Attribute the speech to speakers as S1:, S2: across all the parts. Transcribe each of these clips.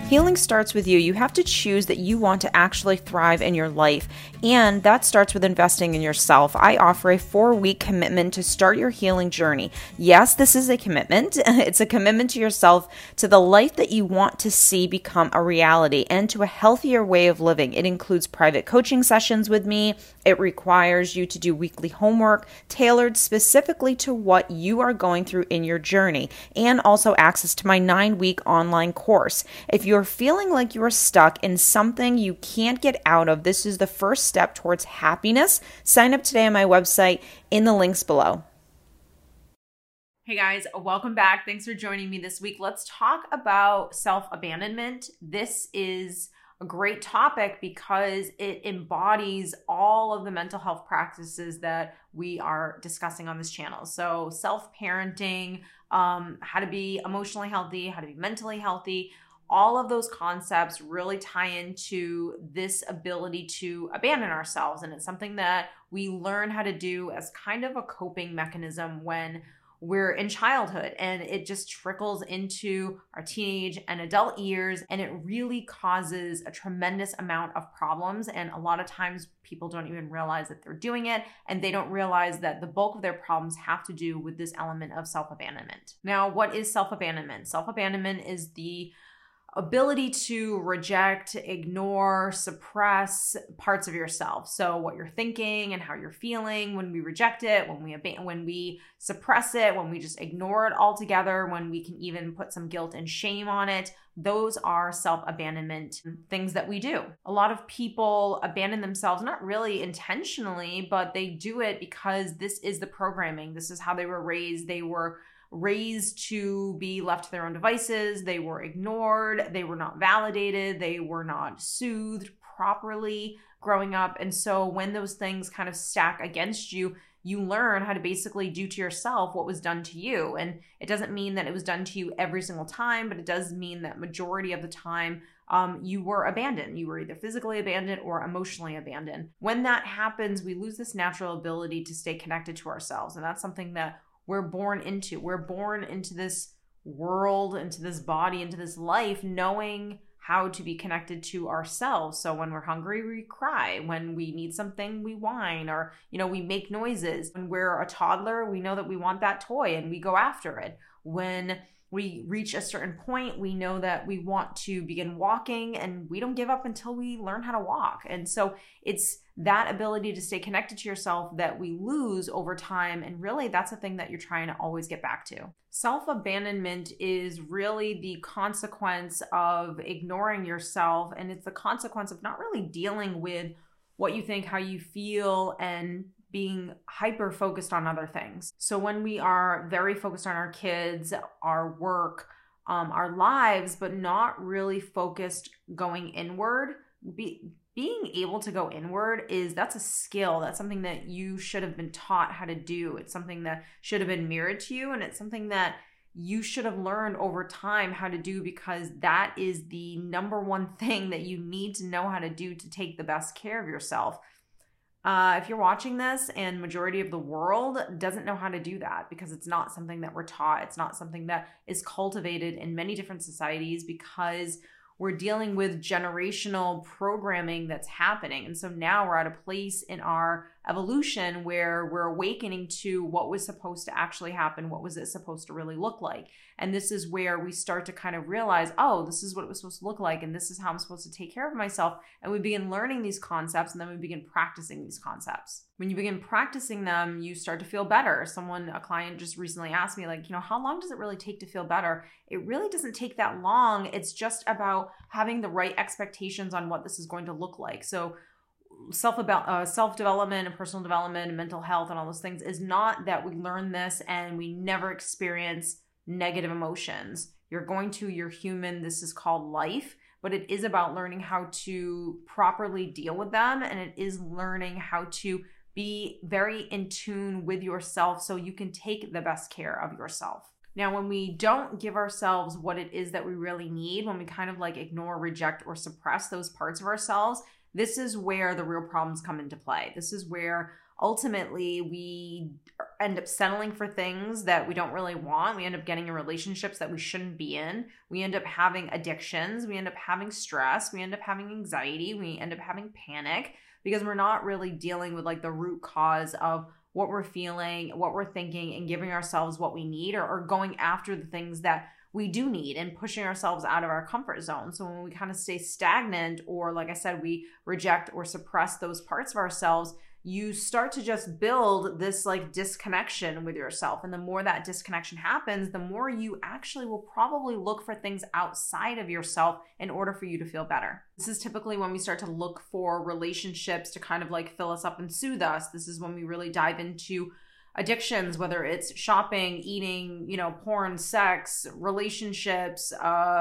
S1: Healing starts with you. You have to choose that you want to actually thrive in your life, and that starts with investing in yourself. I offer a 4-week commitment to start your healing journey. Yes, this is a commitment. It's a commitment to yourself, to the life that you want to see become a reality, and to a healthier way of living. It includes private coaching sessions with me. It requires you to do weekly homework tailored specifically to what you are going through in your journey, and also access to my 9-week online course. If you're feeling like you're stuck in something you can't get out of, this is the first step towards happiness. Sign up today on my website in the links below. Hey guys, welcome back. Thanks for joining me this week. Let's talk about self-abandonment. This is a great topic because it embodies all of the mental health practices that we are discussing on this channel. So self-parenting, how to be emotionally healthy, how to be mentally healthy, all of those concepts really tie into this ability to abandon ourselves. And it's something that we learn how to do as kind of a coping mechanism when we're in childhood, and it just trickles into our teenage and adult years, and it really causes a tremendous amount of problems. And a lot of times people don't even realize that they're doing it, and they don't realize that the bulk of their problems have to do with this element of self-abandonment. Now, what is self-abandonment? Self-abandonment is the ability to reject, ignore, suppress parts of yourself. So what you're thinking and how you're feeling when we reject it, when we suppress it, when we just ignore it altogether, when we can even put some guilt and shame on it, those are self-abandonment things that we do. A lot of people abandon themselves, not really intentionally, but they do it because this is the programming. This is how they were raised. They were raised to be left to their own devices. They were ignored. They were not validated. They were not soothed properly growing up. And so when those things kind of stack against you, you learn how to basically do to yourself what was done to you. And it doesn't mean that it was done to you every single time, but it does mean that majority of the time you were abandoned. You were either physically abandoned or emotionally abandoned. When that happens, we lose this natural ability to stay connected to ourselves. And that's something that we're born into. We're born into this world, into this body, into this life, knowing how to be connected to ourselves. So when we're hungry, we cry. When we need something, we whine, or, we make noises. When we're a toddler, we know that we want that toy and we go after it. When we reach a certain point, we know that we want to begin walking, and we don't give up until we learn how to walk. And so it's that ability to stay connected to yourself that we lose over time. And really, that's a thing that you're trying to always get back to. Self-abandonment is really the consequence of ignoring yourself. And it's the consequence of not really dealing with what you think, how you feel, and being hyper focused on other things. So when we are very focused on our kids, our work, our lives, but not really focused going inward, being able to go inward that's a skill. That's something that you should have been taught how to do. It's something that should have been mirrored to you. And it's something that you should have learned over time how to do, because that is the number one thing that you need to know how to do to take the best care of yourself. If you're watching this and majority of the world doesn't know how to do that, because it's not something that we're taught, it's not something that is cultivated in many different societies, because we're dealing with generational programming that's happening. And so now we're at a place in our evolution where we're awakening to what was supposed to actually happen. What was it supposed to really look like? And this is where we start to kind of realize, oh, this is what it was supposed to look like. And this is how I'm supposed to take care of myself. And we begin learning these concepts, and then we begin practicing these concepts. When you begin practicing them, you start to feel better. A client just recently asked me, how long does it really take to feel better? It really doesn't take that long. It's just about having the right expectations on what this is going to look like. So self-development and personal development and mental health and all those things is not that we learn this and we never experience negative emotions. You're human. This is called life, but it is about learning how to properly deal with them. And it is learning how to be very in tune with yourself so you can take the best care of yourself. Now, when we don't give ourselves what it is that we really need, when we kind of ignore, reject, or suppress those parts of ourselves, this is where the real problems come into play. This is where ultimately we end up settling for things that we don't really want. We end up getting in relationships that we shouldn't be in. We end up having addictions. We end up having stress. We end up having anxiety. We end up having panic because we're not really dealing with like the root cause of what we're feeling, what we're thinking, and giving ourselves what we need, or going after the things that we do need and pushing ourselves out of our comfort zone. So when we kind of stay stagnant, or like I said, we reject or suppress those parts of ourselves, you start to just build this like disconnection with yourself. And the more that disconnection happens, the more you actually will probably look for things outside of yourself in order for you to feel better. This is typically when we start to look for relationships to kind of like fill us up and soothe us. This is when we really dive into addictions, whether it's shopping, eating, porn, sex, relationships,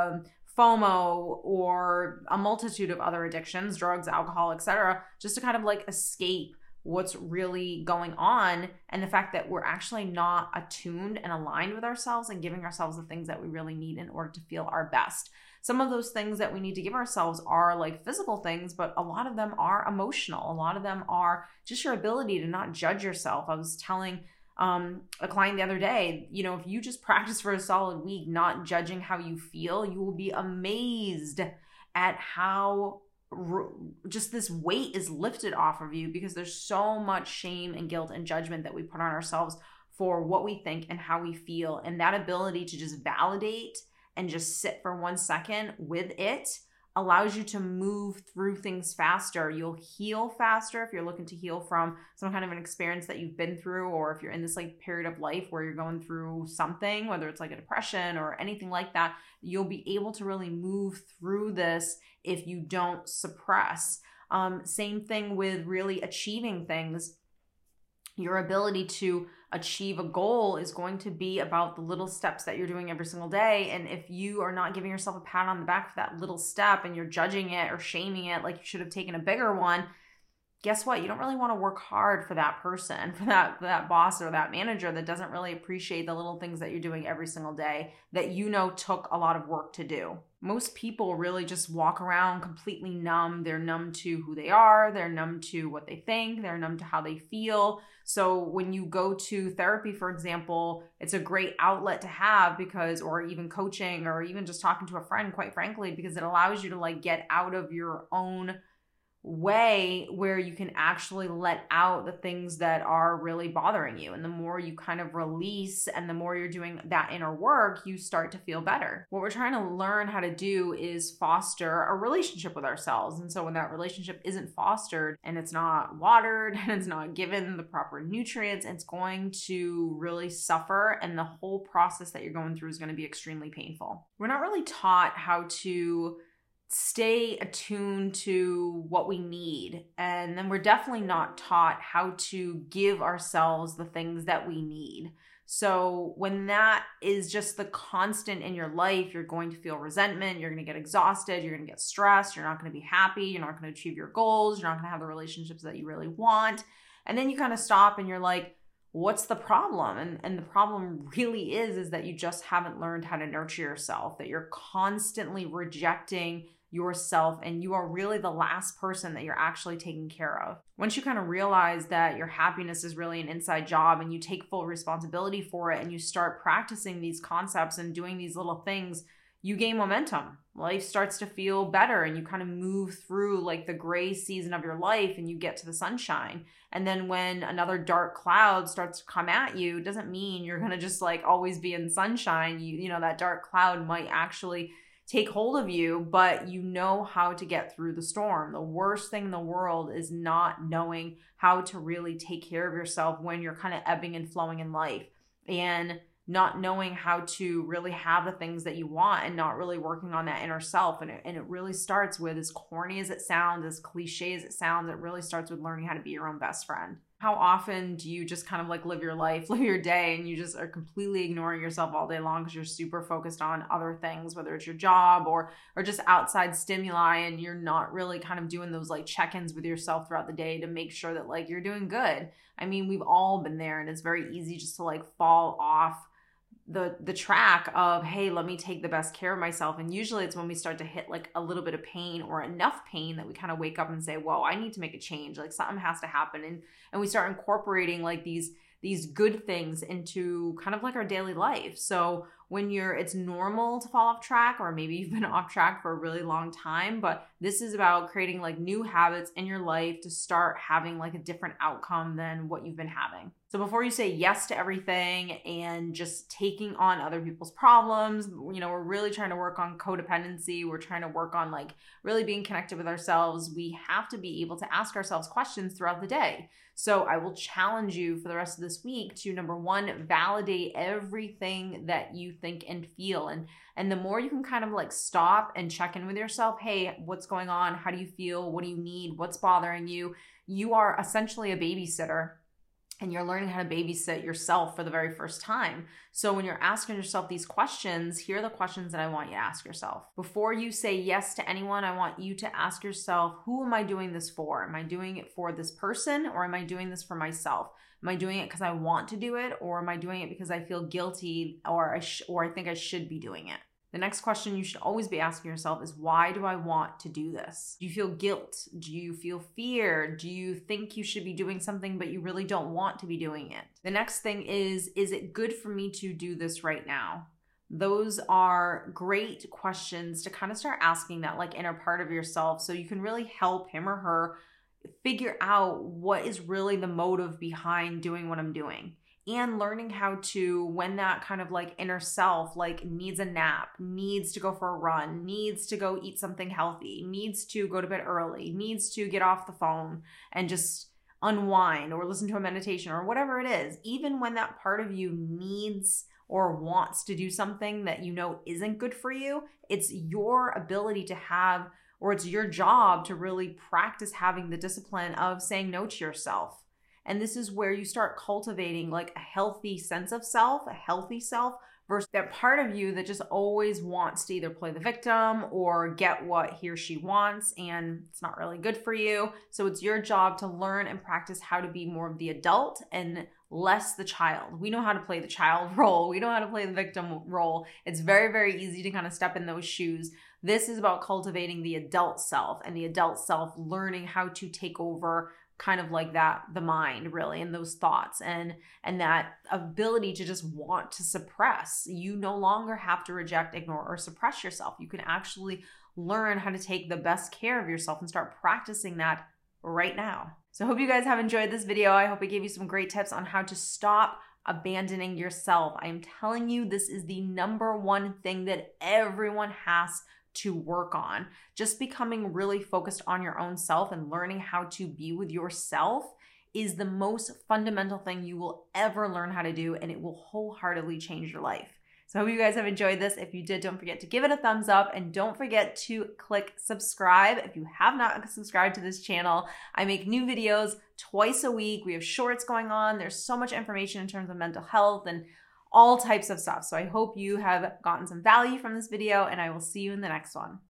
S1: FOMO, or a multitude of other addictions, drugs, alcohol, etc., just to kind of like escape what's really going on, and the fact that we're actually not attuned and aligned with ourselves and giving ourselves the things that we really need in order to feel our best. Some of those things that we need to give ourselves are like physical things, but a lot of them are emotional. A lot of them are just your ability to not judge yourself. I was telling a client the other day, if you just practice for a solid week, not judging how you feel, you will be amazed at how just this weight is lifted off of you, because there's so much shame and guilt and judgment that we put on ourselves for what we think and how we feel. And that ability to just validate and just sit for 1 second with it allows you to move through things faster. You'll heal faster if you're looking to heal from some kind of an experience that you've been through, or if you're in this like period of life where you're going through something, whether it's like a depression or anything like that, you'll be able to really move through this if you don't suppress. Same thing with really achieving things. Your ability to achieve a goal is going to be about the little steps that you're doing every single day. And if you are not giving yourself a pat on the back for that little step, and you're judging it or shaming it like you should have taken a bigger one, guess what? You don't really want to work hard for that person, for that boss or that manager that doesn't really appreciate the little things that you're doing every single day that took a lot of work to do. Most people really just walk around completely numb. They're numb to who they are. They're numb to what they think. They're numb to how they feel. So when you go to therapy, for example, it's a great outlet to have or even coaching, or even just talking to a friend, quite frankly, because it allows you to like get out of your own way where you can actually let out the things that are really bothering you. And the more you kind of release and the more you're doing that inner work, you start to feel better. What we're trying to learn how to do is foster a relationship with ourselves. And so when that relationship isn't fostered and it's not watered and it's not given the proper nutrients, it's going to really suffer. And the whole process that you're going through is going to be extremely painful. We're not really taught how to stay attuned to what we need. And then we're definitely not taught how to give ourselves the things that we need. So when that is just the constant in your life, you're going to feel resentment, you're going to get exhausted, you're going to get stressed, you're not going to be happy, you're not going to achieve your goals, you're not going to have the relationships that you really want. And then you kind of stop and you're like, what's the problem? And the problem really is that you just haven't learned how to nurture yourself, that you're constantly rejecting yourself, and you are really the last person that you're actually taking care of. Once you kind of realize that your happiness is really an inside job, and you take full responsibility for it, and you start practicing these concepts and doing these little things, you gain momentum. Life starts to feel better, and you kind of move through like the gray season of your life, and you get to the sunshine. And then when another dark cloud starts to come at you, it doesn't mean you're going to just like always be in sunshine. You know, that dark cloud might actually take hold of you, but you know how to get through the storm. The worst thing in the world is not knowing how to really take care of yourself when you're kind of ebbing and flowing in life, and not knowing how to really have the things that you want, and not really working on that inner self. And it really starts with, as corny as it sounds, as cliche as it sounds, it really starts with learning how to be your own best friend. How often do you just kind of like live your life, live your day, and you just are completely ignoring yourself all day long because you're super focused on other things, whether it's your job or just outside stimuli, and you're not really kind of doing those like check-ins with yourself throughout the day to make sure that like you're doing good. I mean, we've all been there, and it's very easy just to like fall off the track of, hey, let me take the best care of myself. And usually it's when we start to hit like a little bit of pain or enough pain that we kind of wake up and say, whoa, I need to make a change. Like something has to happen. And we start incorporating like these good things into kind of like our daily life. So when it's normal to fall off track, or maybe you've been off track for a really long time, but this is about creating like new habits in your life to start having like a different outcome than what you've been having. So before you say yes to everything and just taking on other people's problems, we're really trying to work on codependency. We're trying to work on like really being connected with ourselves. We have to be able to ask ourselves questions throughout the day. So I will challenge you for the rest of this week to, number one, validate everything that you think and feel. And the more you can kind of like stop and check in with yourself, hey, what's going on? How do you feel? What do you need? What's bothering you? You are essentially a babysitter. And you're learning how to babysit yourself for the very first time. So when you're asking yourself these questions, here are the questions that I want you to ask yourself. Before you say yes to anyone, I want you to ask yourself, who am I doing this for? Am I doing it for this person, or am I doing this for myself? Am I doing it because I want to do it, or am I doing it because I feel guilty, or I think I should be doing it? The next question you should always be asking yourself is, why do I want to do this? Do you feel guilt? Do you feel fear? Do you think you should be doing something but you really don't want to be doing it? The next thing is it good for me to do this right now? Those are great questions to kind of start asking that like inner part of yourself, so you can really help him or her figure out what is really the motive behind doing what I'm doing. And learning how to, when that kind of like inner self like needs a nap, needs to go for a run, needs to go eat something healthy, needs to go to bed early, needs to get off the phone and just unwind or listen to a meditation or whatever it is, even when that part of you needs or wants to do something that you know isn't good for you, it's your ability to have, or it's your job to really practice having the discipline of saying no to yourself. And this is where you start cultivating like a healthy sense of self, a healthy self, versus that part of you that just always wants to either play the victim or get what he or she wants, and it's not really good for you. So it's your job to learn and practice how to be more of the adult and less the child. We know how to play the child role. We know how to play the victim role. It's very, very easy to kind of step in those shoes. This is about cultivating the adult self, and the adult self learning how to take over kind of like that, the mind really, and those thoughts and that ability to just want to suppress. You no longer have to reject, ignore, or suppress yourself. You can actually learn how to take the best care of yourself and start practicing that right now. So I hope you guys have enjoyed this video. I hope it gave you some great tips on how to stop abandoning yourself. I am telling you, this is the number one thing that everyone has to work on. Just becoming really focused on your own self and learning how to be with yourself is the most fundamental thing you will ever learn how to do, and it will wholeheartedly change your life. So I hope you guys have enjoyed this. If you did, don't forget to give it a thumbs up, and don't forget to click subscribe if you have not subscribed to this channel. I make new videos twice a week. We have shorts going on. There's so much information in terms of mental health and all types of stuff. So I hope you have gotten some value from this video, and I will see you in the next one.